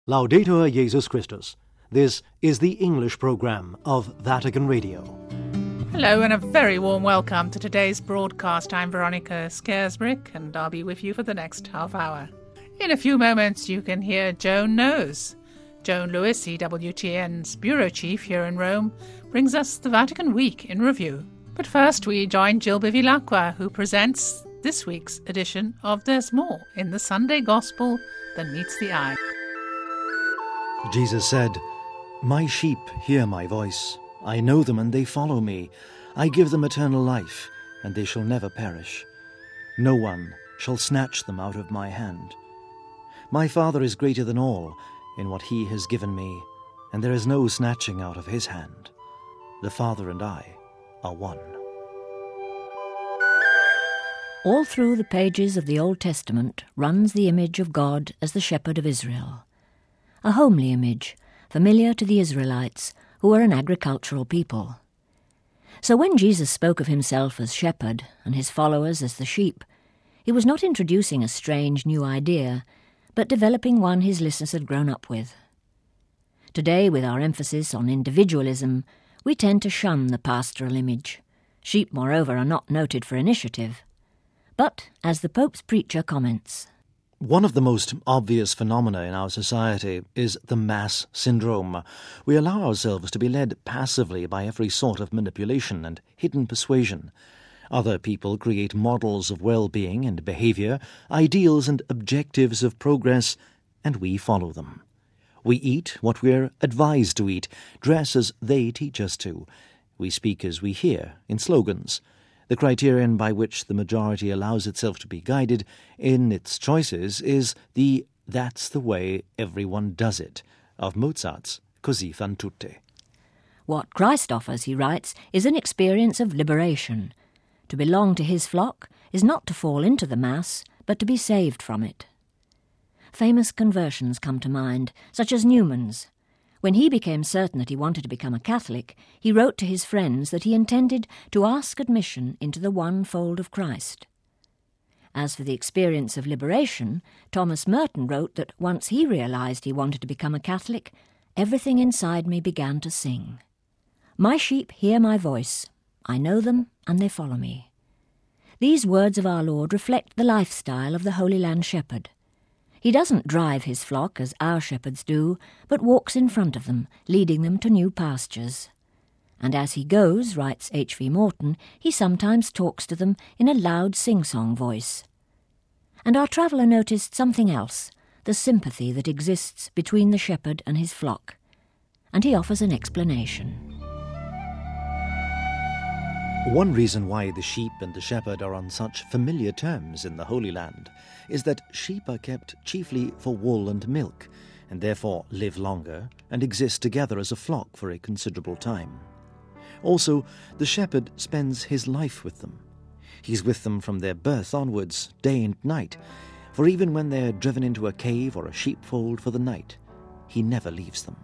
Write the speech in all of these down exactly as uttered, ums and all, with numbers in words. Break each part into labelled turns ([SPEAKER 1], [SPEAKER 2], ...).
[SPEAKER 1] Laudetur Jesus Christus. This is the English program of Vatican Radio.
[SPEAKER 2] Hello and a very warm welcome to today's broadcast. I'm Veronica Scaresbrick and I'll be with you for the next half hour. In a few moments you can hear Joan Knows. Joan Lewis, E W T N's bureau chief here in Rome, brings us the Vatican Week in review. But first we join Jill Bevilacqua, who presents this week's edition of There's More in the Sunday Gospel Than Meets the Eye.
[SPEAKER 3] Jesus said, "My sheep hear my voice. I know them and they follow me. I give them eternal life, and they shall never perish. No one shall snatch them out of my hand. My Father is greater than all in what he has given me, and there is no snatching out of his hand. The Father and I are one."
[SPEAKER 4] All through the pages of the Old Testament runs the image of God as the shepherd of Israel. A homely image, familiar to the Israelites, who were an agricultural people. So when Jesus spoke of himself as shepherd and his followers as the sheep, he was not introducing a strange new idea, but developing one his listeners had grown up with. Today, with our emphasis on individualism, we tend to shun the pastoral image. Sheep, moreover, are not noted for initiative. But, as the Pope's preacher comments,
[SPEAKER 3] one of the most obvious phenomena in our society is the mass syndrome. We allow ourselves to be led passively by every sort of manipulation and hidden persuasion. Other people create models of well-being and behaviour, ideals and objectives of progress, and we follow them. We eat what we're advised to eat, dress as they teach us to. We speak as we hear, in slogans. The criterion by which the majority allows itself to be guided in its choices is the "that's the way everyone does it" of Mozart's Così fan tutte.
[SPEAKER 4] What Christ offers, he writes, is an experience of liberation. To belong to his flock is not to fall into the mass, but to be saved from it. Famous conversions come to mind, such as Newman's. When he became certain that he wanted to become a Catholic, he wrote to his friends that he intended to ask admission into the one fold of Christ. As for the experience of liberation, Thomas Merton wrote that once he realised he wanted to become a Catholic, everything inside me began to sing. "My sheep hear my voice. I know them and they follow me." These words of our Lord reflect the lifestyle of the Holy Land shepherd. He doesn't drive his flock as our shepherds do, but walks in front of them, leading them to new pastures. And as he goes, writes H V Morton, he sometimes talks to them in a loud sing-song voice. And our traveller noticed something else, the sympathy that exists between the shepherd and his flock. And he offers an explanation.
[SPEAKER 3] One reason why the sheep and the shepherd are on such familiar terms in the Holy Land is that sheep are kept chiefly for wool and milk, and therefore live longer and exist together as a flock for a considerable time. Also, the shepherd spends his life with them. He's with them from their birth onwards, day and night, for even when they're driven into a cave or a sheepfold for the night, he never leaves them.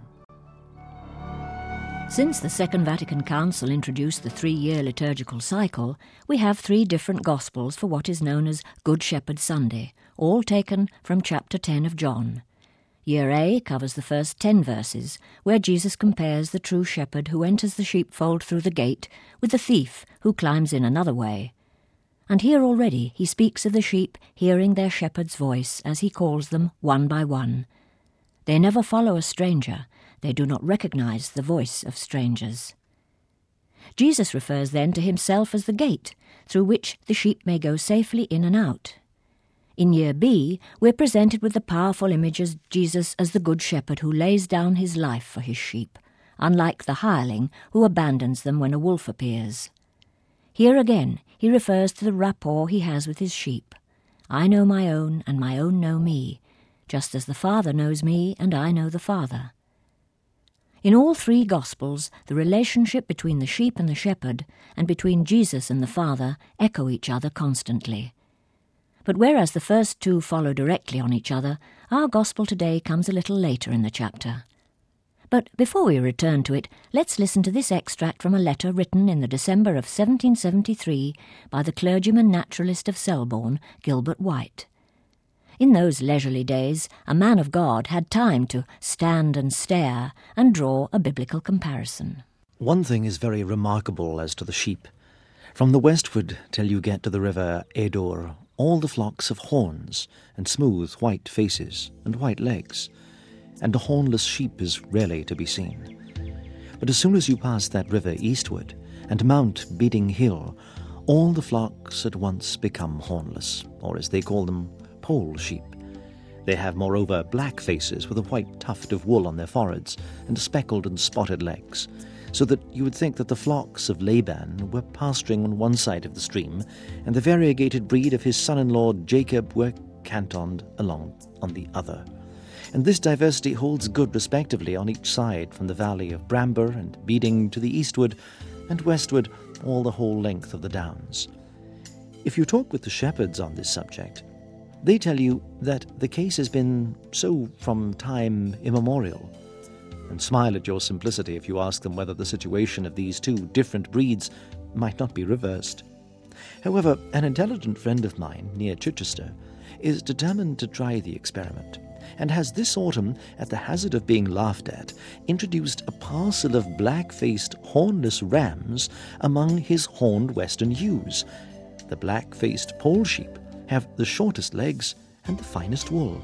[SPEAKER 4] Since the Second Vatican Council introduced the three-year liturgical cycle, we have three different Gospels for what is known as Good Shepherd Sunday, all taken from chapter ten of John. Year A covers the first ten verses, where Jesus compares the true shepherd who enters the sheepfold through the gate with the thief who climbs in another way. And here already he speaks of the sheep hearing their shepherd's voice as he calls them one by one. They never follow a stranger. They do not recognize the voice of strangers. Jesus refers then to himself as the gate, through which the sheep may go safely in and out. In Year B, we're presented with the powerful image of Jesus as the Good Shepherd who lays down his life for his sheep, unlike the hireling who abandons them when a wolf appears. Here again, he refers to the rapport he has with his sheep. I know my own, and my own know me, just as the Father knows me, and I know the Father. In all three Gospels, the relationship between the sheep and the shepherd, and between Jesus and the Father, echo each other constantly. But whereas the first two follow directly on each other, our Gospel today comes a little later in the chapter. But before we return to it, let's listen to this extract from a letter written in the December of seventeen seventy-three by the clergyman naturalist of Selborne, Gilbert White. In those leisurely days, a man of God had time to stand and stare and draw a biblical comparison.
[SPEAKER 3] One thing is very remarkable as to the sheep. From the westward till you get to the river Edor, all the flocks have horns and smooth white faces and white legs, and a hornless sheep is rarely to be seen. But as soon as you pass that river eastward and mount Beating Hill, all the flocks at once become hornless, or as they call them, pole sheep. They have moreover black faces with a white tuft of wool on their foreheads and speckled and spotted legs, so that you would think that the flocks of Laban were pasturing on one side of the stream, and the variegated breed of his son-in-law Jacob were cantoned along on the other. And this diversity holds good respectively on each side, from the valley of Bramber and Beeding to the eastward, and westward all the whole length of the downs. If you talk with the shepherds on this subject, they tell you that the case has been so from time immemorial, and smile at your simplicity if you ask them whether the situation of these two different breeds might not be reversed. However, an intelligent friend of mine near Chichester is determined to try the experiment, and has this autumn, at the hazard of being laughed at, introduced a parcel of black-faced hornless rams among his horned western ewes. The black-faced pole sheep have the shortest legs and the finest wool.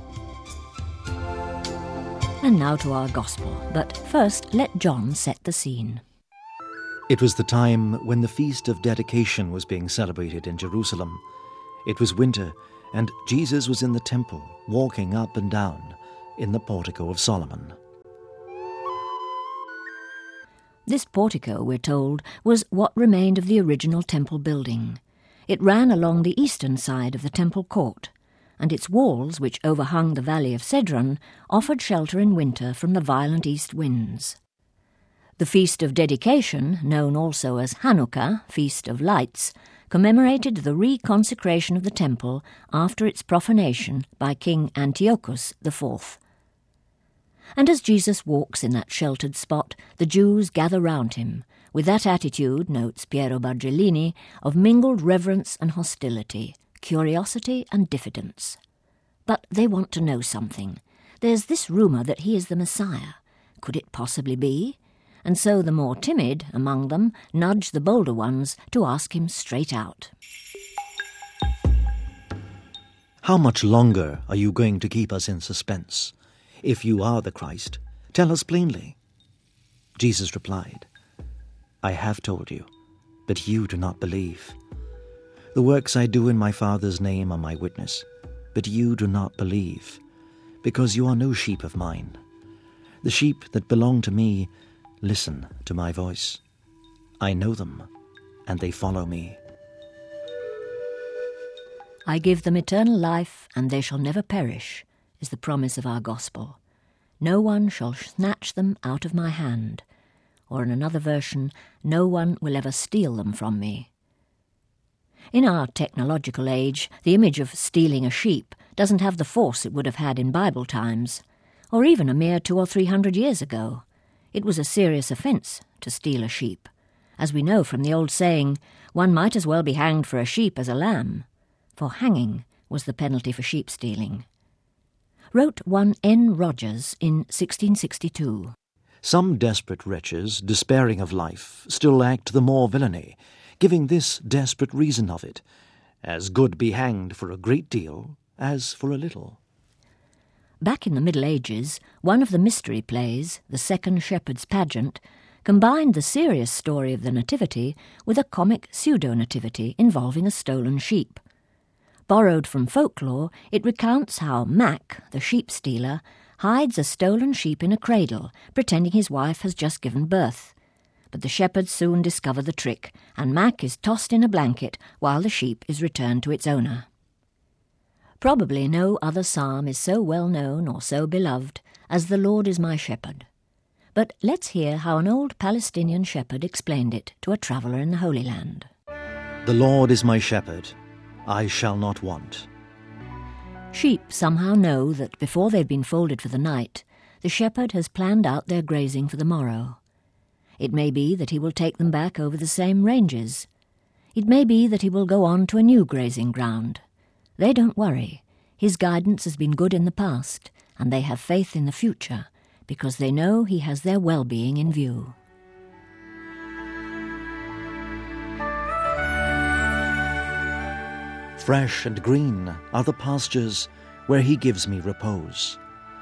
[SPEAKER 4] And now to our Gospel, but first let John set the scene.
[SPEAKER 3] It was the time when the Feast of Dedication was being celebrated in Jerusalem. It was winter, and Jesus was in the temple, walking up and down in the portico of Solomon.
[SPEAKER 4] This portico, we're told, was what remained of the original temple building. It ran along the eastern side of the temple court, and its walls, which overhung the valley of Cedron, offered shelter in winter from the violent east winds. The Feast of Dedication, known also as Hanukkah, Feast of Lights, commemorated the reconsecration of the temple after its profanation by King Antiochus the Fourth. And as Jesus walks in that sheltered spot, the Jews gather round him, with that attitude, notes Piero Bargellini, of mingled reverence and hostility, curiosity and diffidence. But they want to know something. There's this rumour that he is the Messiah. Could it possibly be? And so the more timid among them nudge the bolder ones to ask him straight out.
[SPEAKER 3] How much longer are you going to keep us in suspense? If you are the Christ, tell us plainly. Jesus replied, I have told you, but you do not believe. The works I do in my Father's name are my witness, but you do not believe, because you are no sheep of mine. The sheep that belong to me listen to my voice. I know them, and they follow me.
[SPEAKER 4] I give them eternal life, and they shall never perish, is the promise of our gospel. No one shall snatch them out of my hand, or in another version, no one will ever steal them from me. In our technological age, the image of stealing a sheep doesn't have the force it would have had in Bible times, or even a mere two or three hundred years ago. It was a serious offence to steal a sheep. As we know from the old saying, one might as well be hanged for a sheep as a lamb, for hanging was the penalty for sheep stealing. Wrote one N. Rogers in sixteen sixty-two.
[SPEAKER 3] Some desperate wretches, despairing of life, still act the more villainy, giving this desperate reason of it, as good be hanged for a great deal as for a little.
[SPEAKER 4] Back in the Middle Ages, one of the mystery plays, The Second Shepherd's Pageant, combined the serious story of the Nativity with a comic pseudo-nativity involving a stolen sheep. Borrowed from folklore, it recounts how Mac, the sheep stealer, hides a stolen sheep in a cradle, pretending his wife has just given birth. But the shepherds soon discover the trick, and Mac is tossed in a blanket while the sheep is returned to its owner. Probably no other psalm is so well known or so beloved as "The Lord is my shepherd." But let's hear how an old Palestinian shepherd explained it to a traveller in the Holy Land.
[SPEAKER 3] The Lord is my shepherd, I shall not want.
[SPEAKER 4] Sheep somehow know that before they've been folded for the night, the shepherd has planned out their grazing for the morrow. It may be that he will take them back over the same ranges. It may be that he will go on to a new grazing ground. They don't worry. His guidance has been good in the past, and they have faith in the future, because they know he has their well-being in view.
[SPEAKER 3] Fresh and green are the pastures where he gives me repose.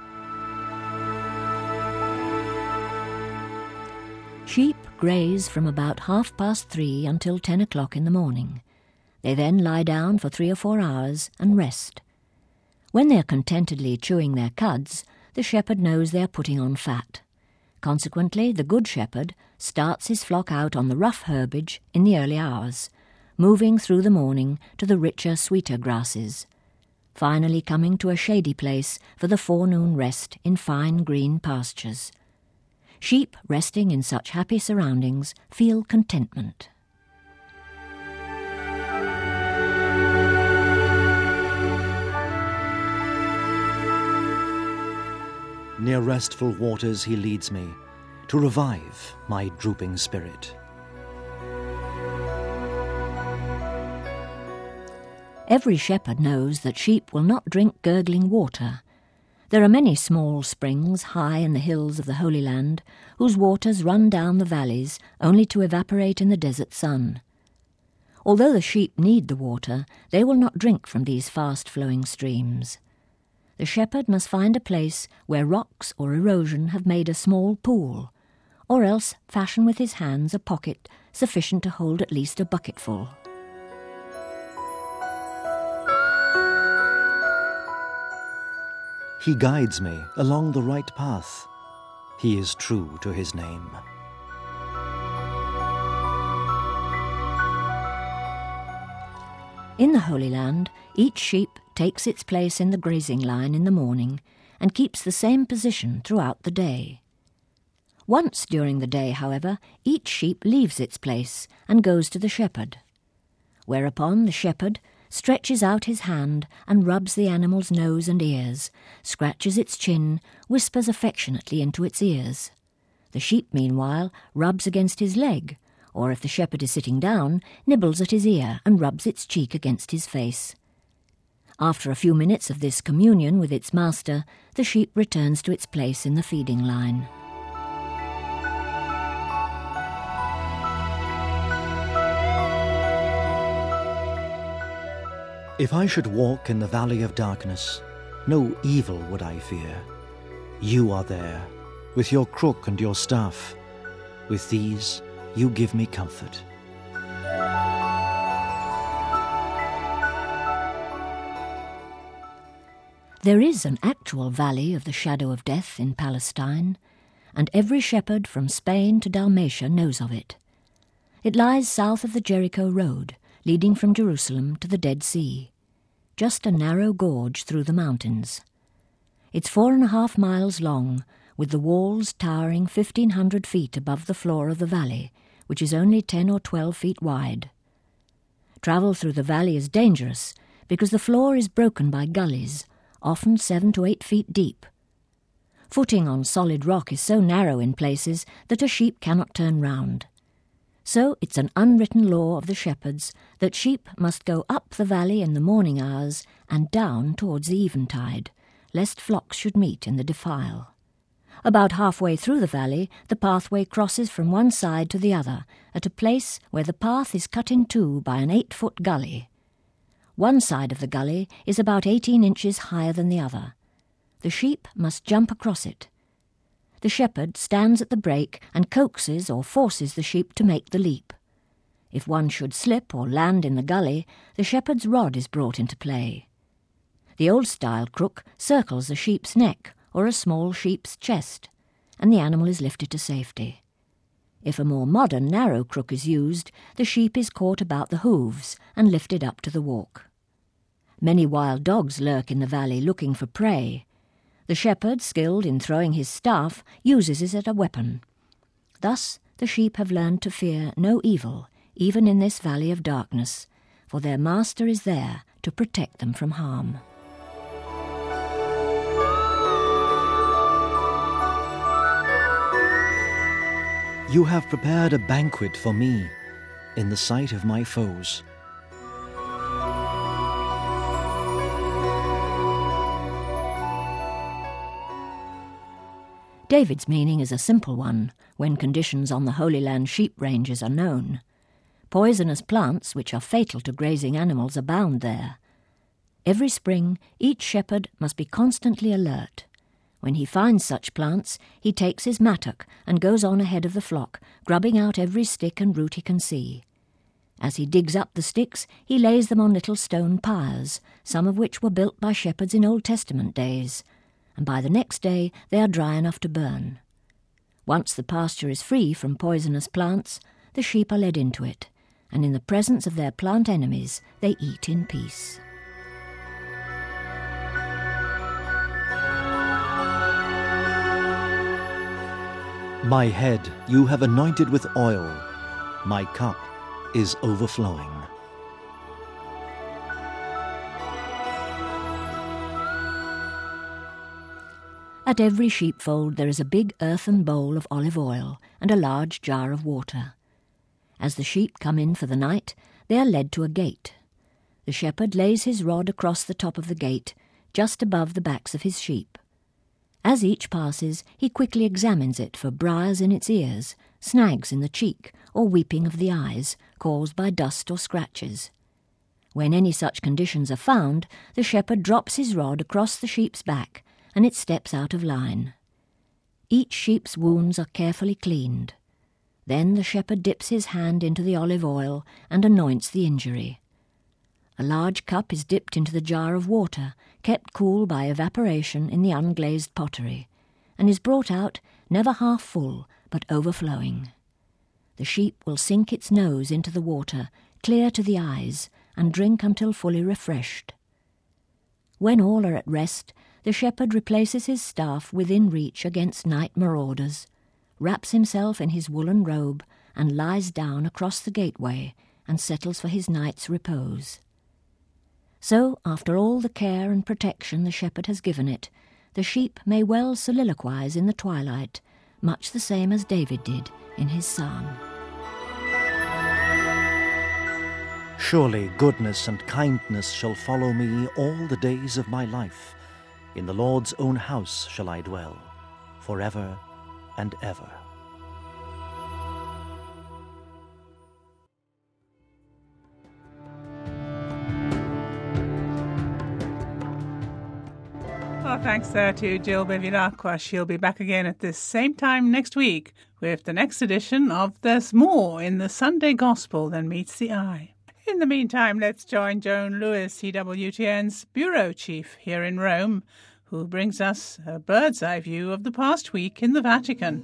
[SPEAKER 4] Sheep graze from about half past three until ten o'clock in the morning. They then lie down for three or four hours and rest. When they are contentedly chewing their cuds, the shepherd knows they are putting on fat. Consequently, the good shepherd starts his flock out on the rough herbage in the early hours, moving through the morning to the richer, sweeter grasses, finally coming to a shady place for the forenoon rest in fine green pastures. Sheep resting in such happy surroundings feel contentment.
[SPEAKER 3] Near restful waters he leads me, to revive my drooping spirit.
[SPEAKER 4] Every shepherd knows that sheep will not drink gurgling water. There are many small springs high in the hills of the Holy Land, whose waters run down the valleys only to evaporate in the desert sun. Although the sheep need the water, they will not drink from these fast-flowing streams. The shepherd must find a place where rocks or erosion have made a small pool, or else fashion with his hands a pocket sufficient to hold at least a bucketful.
[SPEAKER 3] He guides me along the right path. He is true to his name.
[SPEAKER 4] In the Holy Land, each sheep takes its place in the grazing line in the morning and keeps the same position throughout the day. Once during the day, however, each sheep leaves its place and goes to the shepherd, whereupon the shepherd stretches out his hand and rubs the animal's nose and ears, scratches its chin, whispers affectionately into its ears. The sheep, meanwhile, rubs against his leg, or if the shepherd is sitting down, nibbles at his ear and rubs its cheek against his face. After a few minutes of this communion with its master, the sheep returns to its place in the feeding line.
[SPEAKER 3] If I should walk in the valley of darkness, no evil would I fear. You are there, with your crook and your staff. With these you give me comfort.
[SPEAKER 4] There is an actual valley of the shadow of death in Palestine, and every shepherd from Spain to Dalmatia knows of it. It lies south of the Jericho road, leading from Jerusalem to the Dead Sea, just a narrow gorge through the mountains. It's four and a half miles long, with the walls towering fifteen hundred feet above the floor of the valley, which is only ten or twelve feet wide. Travel through the valley is dangerous, because the floor is broken by gullies, often seven to eight feet deep. Footing on solid rock is so narrow in places that a sheep cannot turn round. So it's an unwritten law of the shepherds that sheep must go up the valley in the morning hours and down towards the eventide, lest flocks should meet in the defile. About halfway through the valley, the pathway crosses from one side to the other, at a place where the path is cut in two by an eight-foot gully. One side of the gully is about eighteen inches higher than the other. The sheep must jump across it. The shepherd stands at the break and coaxes or forces the sheep to make the leap. If one should slip or land in the gully, the shepherd's rod is brought into play. The old-style crook circles a sheep's neck or a small sheep's chest, and the animal is lifted to safety. If a more modern narrow crook is used, the sheep is caught about the hooves and lifted up to the walk. Many wild dogs lurk in the valley looking for prey. The shepherd, skilled in throwing his staff, uses it as a weapon. Thus the sheep have learned to fear no evil, even in this valley of darkness, for their master is there to protect them from harm.
[SPEAKER 3] You have prepared a banquet for me in the sight of my foes.
[SPEAKER 4] David's meaning is a simple one when conditions on the Holy Land sheep ranges are known. Poisonous plants, which are fatal to grazing animals, abound there. Every spring, each shepherd must be constantly alert. When he finds such plants, he takes his mattock and goes on ahead of the flock, grubbing out every stick and root he can see. As he digs up the sticks, he lays them on little stone pyres, some of which were built by shepherds in Old Testament days, and by the next day they are dry enough to burn. Once the pasture is free from poisonous plants, the sheep are led into it, and in the presence of their plant enemies they eat in peace.
[SPEAKER 3] My head you have anointed with oil, my cup is overflowing.
[SPEAKER 4] At every sheepfold there is a big earthen bowl of olive oil and a large jar of water. As the sheep come in for the night, they are led to a gate. The shepherd lays his rod across the top of the gate, just above the backs of his sheep. As each passes, he quickly examines it for briars in its ears, snags in the cheek, or weeping of the eyes, caused by dust or scratches. When any such conditions are found, the shepherd drops his rod across the sheep's back, and it steps out of line. Each sheep's wounds are carefully cleaned. Then the shepherd dips his hand into the olive oil and anoints the injury. A large cup is dipped into the jar of water, kept cool by evaporation in the unglazed pottery, and is brought out never half full, but overflowing. The sheep will sink its nose into the water, clear to the eyes, and drink until fully refreshed. When all are at rest, the shepherd replaces his staff within reach against night marauders, wraps himself in his woolen robe, and lies down across the gateway and settles for his night's repose. So, after all the care and protection the shepherd has given it, the sheep may well soliloquize in the twilight, much the same as David did in his psalm.
[SPEAKER 3] Surely goodness and kindness shall follow me all the days of my life. In the Lord's own house shall I dwell, forever and ever.
[SPEAKER 2] Well, thanks there to Jill Bevilacqua. She'll be back again at this same time next week with the next edition of There's More in the Sunday Gospel Than Meets the Eye. In the meantime, let's join Joan Lewis, C W T N's bureau chief here in Rome, who brings us a bird's-eye view of the past week in the Vatican.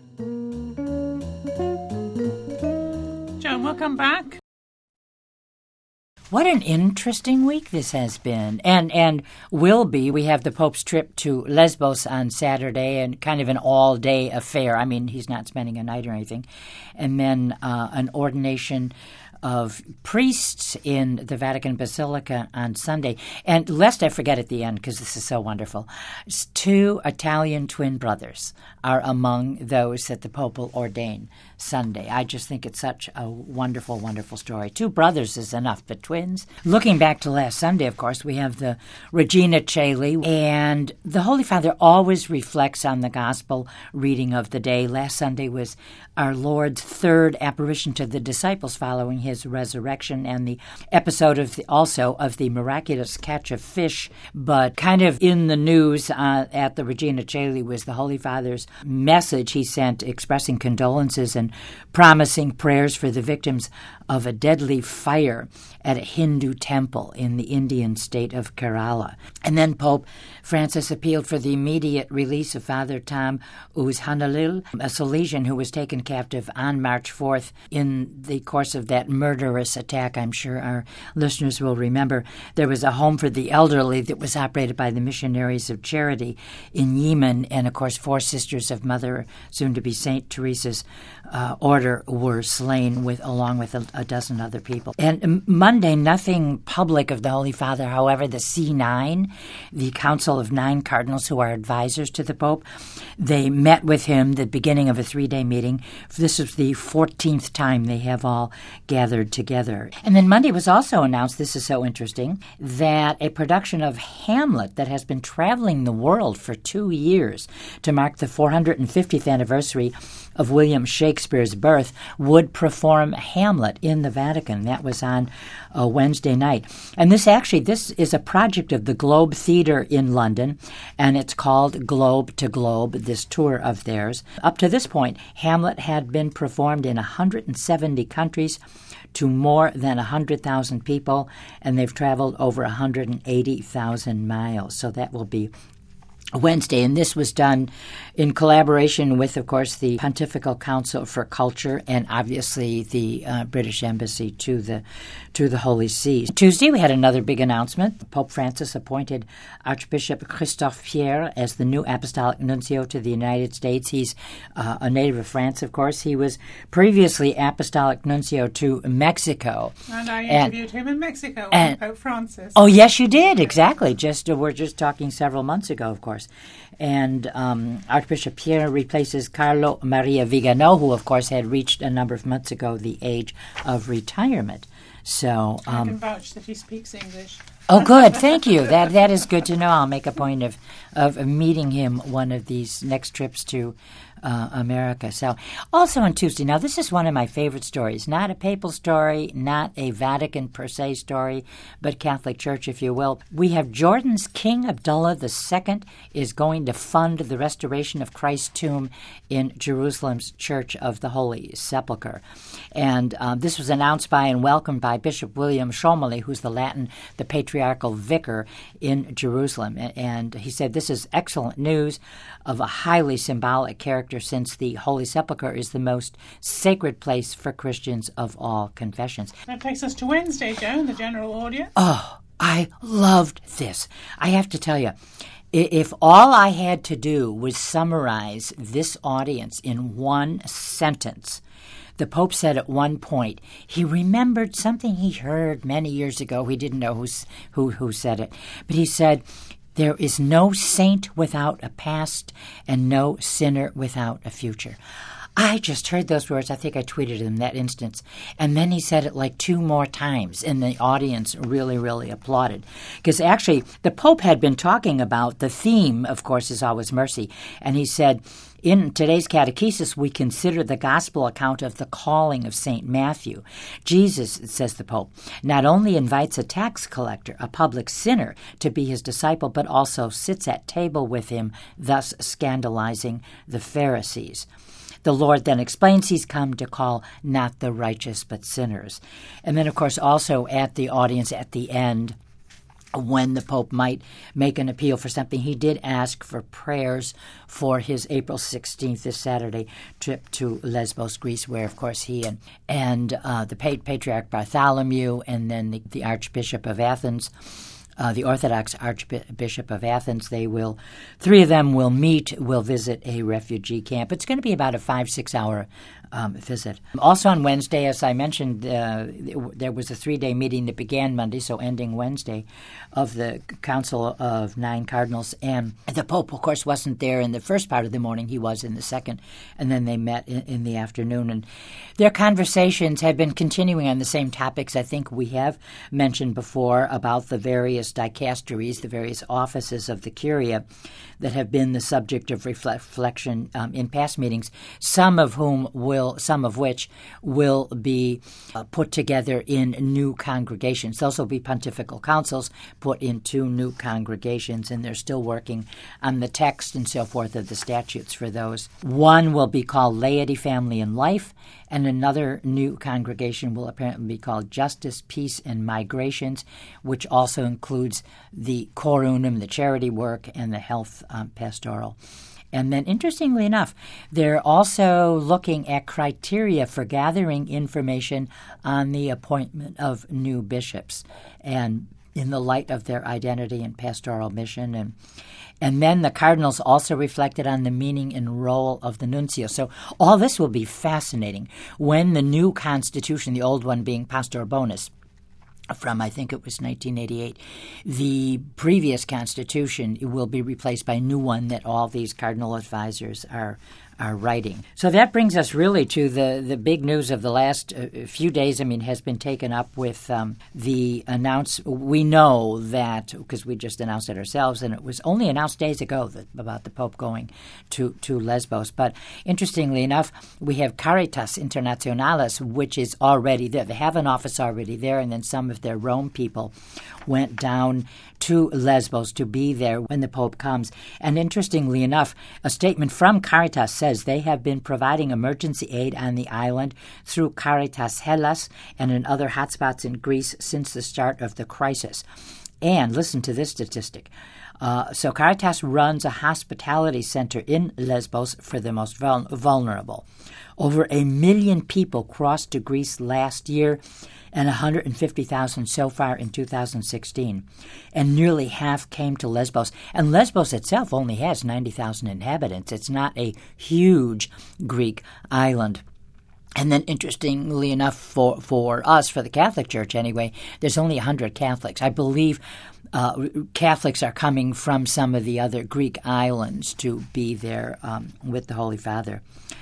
[SPEAKER 2] Joan, welcome back.
[SPEAKER 5] What an interesting week this has been, and and will be. We have the Pope's trip to Lesbos on Saturday, and kind of an all-day affair. I mean, he's not spending a night or anything. And then uh, an ordination of priests in the Vatican Basilica on Sunday. And lest I forget at the end, because this is so wonderful, two Italian twin brothers are among those that the Pope will ordain Sunday. I just think it's such a wonderful, wonderful story. Two brothers is enough, but twins. Looking back to last Sunday, of course, we have the Regina Caeli, and the Holy Father always reflects on the Gospel reading of the day. Last Sunday was our Lord's third apparition to the disciples following his resurrection, and the episode of the, also of the miraculous catch of fish, but kind of in the news uh, at the Regina Caeli was the Holy Father's message he sent expressing condolences and promising prayers for the victims of a deadly fire at a Hindu temple in the Indian state of Kerala. And then Pope Francis appealed for the immediate release of Father Tom Uzhanalil, a Salesian who was taken captive on March fourth in the course of that murderous attack. I'm sure our listeners will remember. There was a home for the elderly that was operated by the Missionaries of Charity in Yemen, and of course four sisters of Mother, soon-to-be Saint Teresa's uh, order, were slain with along with a, a dozen other people. And Monday, nothing public of the Holy Father. However, the C nine, the Council of Nine Cardinals who are advisors to the Pope, they met with him the beginning of a three-day meeting. This is the fourteenth time they have all gathered gathered together. And then Monday was also announced, this is so interesting, that a production of Hamlet that has been traveling the world for two years to mark the four hundred fiftieth anniversary of William Shakespeare's birth would perform Hamlet in the Vatican. That was on uh, Wednesday night. And this actually, this is a project of the Globe Theatre in London, and it's called Globe to Globe, this tour of theirs. Up to this point, Hamlet had been performed in one hundred seventy countries to more than one hundred thousand people, and they've traveled over one hundred eighty thousand miles. So that will be Wednesday, and this was done in collaboration with, of course, the Pontifical Council for Culture and obviously the uh, British Embassy to the to the Holy See. Tuesday, we had another big announcement. Pope Francis appointed Archbishop Christophe Pierre as the new Apostolic Nuncio to the United States. He's uh, a native of France, of course. He was previously Apostolic Nuncio to Mexico.
[SPEAKER 2] And I interviewed and, him in Mexico
[SPEAKER 5] and,
[SPEAKER 2] with Pope Francis.
[SPEAKER 5] Oh, yes, you did, exactly. Just uh, we're just talking several months ago, of course. And um, Archbishop Pierre replaces Carlo Maria Vigano, who, of course, had reached a number of months ago the age of retirement. So um,
[SPEAKER 2] I can vouch that he speaks English.
[SPEAKER 5] Oh, good. Thank you. That that is good to know. I'll make a point of, of meeting him one of these next trips to uh, America. So also on Tuesday, now this is one of my favorite stories. Not a papal story, not a Vatican per se story, but Catholic Church, if you will. We have Jordan's King Abdullah the Second is going to fund the restoration of Christ's tomb in Jerusalem's Church of the Holy Sepulchre. And um, this was announced by and welcomed by Bishop William Schomely, who's the Latin, the patriarchal vicar in Jerusalem. And he said, this is excellent news of a highly symbolic character, since the Holy Sepulchre is the most sacred place for Christians of all confessions.
[SPEAKER 2] That takes us to Wednesday, Joan, the general audience.
[SPEAKER 5] Oh, I loved this. I have to tell you, if all I had to do was summarize this audience in one sentence, the Pope said at one point he remembered something he heard many years ago. He didn't know who's, who who said it. But he said, there is no saint without a past and no sinner without a future. I just heard those words. I think I tweeted in that instance. And then he said it like two more times, and the audience really, really applauded. Because actually, the Pope had been talking about the theme, of course, is always mercy. And he said, in today's catechesis, we consider the gospel account of the calling of Saint Matthew. Jesus, says the Pope, not only invites a tax collector, a public sinner, to be his disciple, but also sits at table with him, thus scandalizing the Pharisees. The Lord then explains he's come to call not the righteous but sinners. And then, of course, also at the audience at the end, when the Pope might make an appeal for something, he did ask for prayers for his April sixteenth, this Saturday, trip to Lesbos, Greece, where, of course, he and, and uh, the Patriarch Bartholomew and then the, the Archbishop of Athens, Uh, the Orthodox Archbishop of Athens, they will, three of them will meet, will visit a refugee camp. It's going to be about a five, six-hour um, visit. Also on Wednesday, as I mentioned, uh, there was a three-day meeting that began Monday, so ending Wednesday, of the Council of Nine Cardinals. And the Pope, of course, wasn't there in the first part of the morning. He was in the second, and then they met in, in the afternoon. And their conversations have been continuing on the same topics I think we have mentioned before about the various dicasteries, the various offices of the Curia that have been the subject of reflection um, in past meetings, some of whom will, some of which will be uh, put together in new congregations. Those will be pontifical councils put into new congregations, and they're still working on the text and so forth of the statutes for those. One will be called Laity, Family, and Life, and another new congregation will apparently be called Justice, Peace, and Migrations, which also includes the Cor Unum, the charity work, and the health um, pastoral. And then, interestingly enough, they're also looking at criteria for gathering information on the appointment of new bishops, and in the light of their identity and pastoral mission. And and then the cardinals also reflected on the meaning and role of the nuncio. So all this will be fascinating when the new constitution, the old one being Pastor Bonus, from, I think it was nineteen eighty-eight. The previous constitution will be replaced by a new one that all these cardinal advisors are are writing. So that brings us really to the, the big news of the last uh, few days. I mean, has been taken up with um, the announce. We know that, because we just announced it ourselves, and it was only announced days ago that, about the Pope going to, to Lesbos. But interestingly enough, we have Caritas Internationalis, which is already there. They have an office already there, and then some of their Rome people went down to Lesbos to be there when the Pope comes. And interestingly enough, a statement from Caritas says they have been providing emergency aid on the island through Caritas Hellas and in other hotspots in Greece since the start of the crisis. And listen to this statistic. Uh, so Caritas runs a hospitality center in Lesbos for the most vul- vulnerable. Over a million people crossed to Greece last year, and one hundred fifty thousand so far in two thousand sixteen. And nearly half came to Lesbos. And Lesbos itself only has ninety thousand inhabitants. It's not a huge Greek island. And then, interestingly enough, for, for us, for the Catholic Church anyway, there's only one hundred Catholics. I believe uh, Catholics are coming from some of the other Greek islands to be there um, with the Holy Father.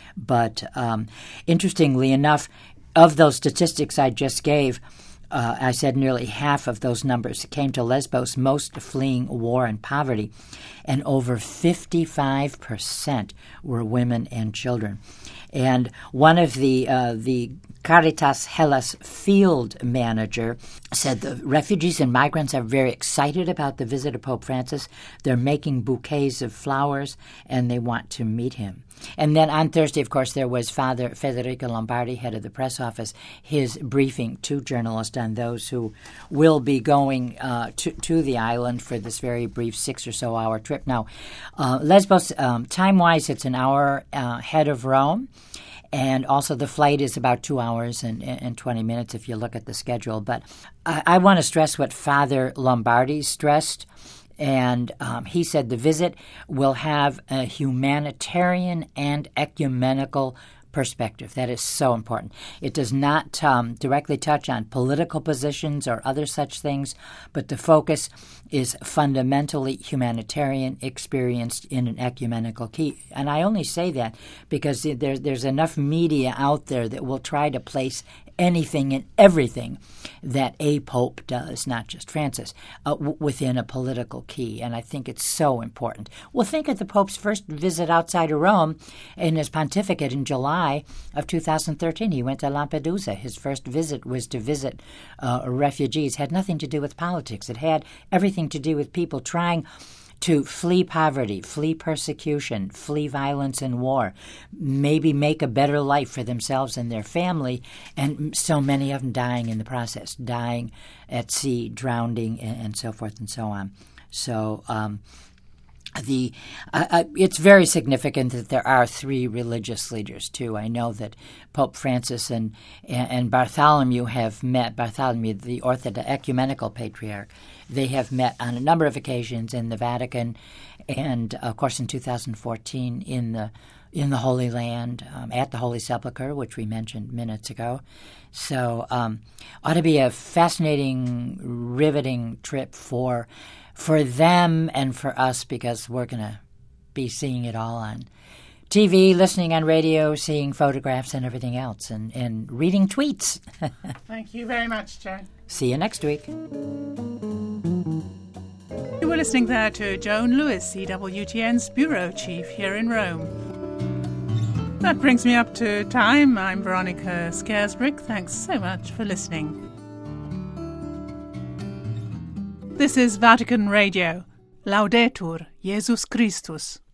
[SPEAKER 5] But um, interestingly enough, of those statistics I just gave, uh, I said nearly half of those numbers came to Lesbos, most fleeing war and poverty, and over fifty-five percent were women and children. And one of the uh, the Caritas Hellas field manager said the refugees and migrants are very excited about the visit of Pope Francis. They're making bouquets of flowers, and they want to meet him. And then on Thursday, of course, there was Father Federico Lombardi, head of the press office, his briefing to journalists on those who will be going uh, to, to the island for this very brief six or so hour trip. Now, uh, Lesbos, um, time-wise, it's an hour uh, ahead of Rome. And also the flight is about two hours and, and twenty minutes if you look at the schedule. But I, I want to stress what Father Lombardi stressed. And um, he said the visit will have a humanitarian and ecumenical perspective. That is so important. It does not um, directly touch on political positions or other such things, but the focus is fundamentally humanitarian, experienced in an ecumenical key. And I only say that because there, there's enough media out there that will try to place anything and everything that a pope does, not just Francis, uh, w- within a political key. And I think it's so important. Well, think of the Pope's first visit outside of Rome in his pontificate in July of two thousand thirteen. He went to Lampedusa. His first visit was to visit uh, refugees. It had nothing to do with politics. It had everything to do with people trying to flee poverty, flee persecution, flee violence and war, maybe make a better life for themselves and their family, and so many of them dying in the process, dying at sea, drowning, and, and so forth and so on. So um, the uh, uh, it's very significant that there are three religious leaders, too. I know that Pope Francis and, and Bartholomew have met, Bartholomew, the Orthodox Ecumenical Patriarch. They have met on a number of occasions in the Vatican and, of course, in two thousand fourteen in the in the Holy Land, um, at the Holy Sepulchre, which we mentioned minutes ago. So um, ought to be a fascinating, riveting trip for for them and for us, because we're going to be seeing it all on T V, listening on radio, seeing photographs and everything else, and, and reading tweets.
[SPEAKER 2] Thank you very much, Joan.
[SPEAKER 5] See you next week.
[SPEAKER 2] You were listening there to Joan Lewis, E W T N's bureau chief here in Rome. That brings me up to time. I'm Veronica Scaresbrick. Thanks so much for listening. This is Vatican Radio. Laudetur Jesus Christus.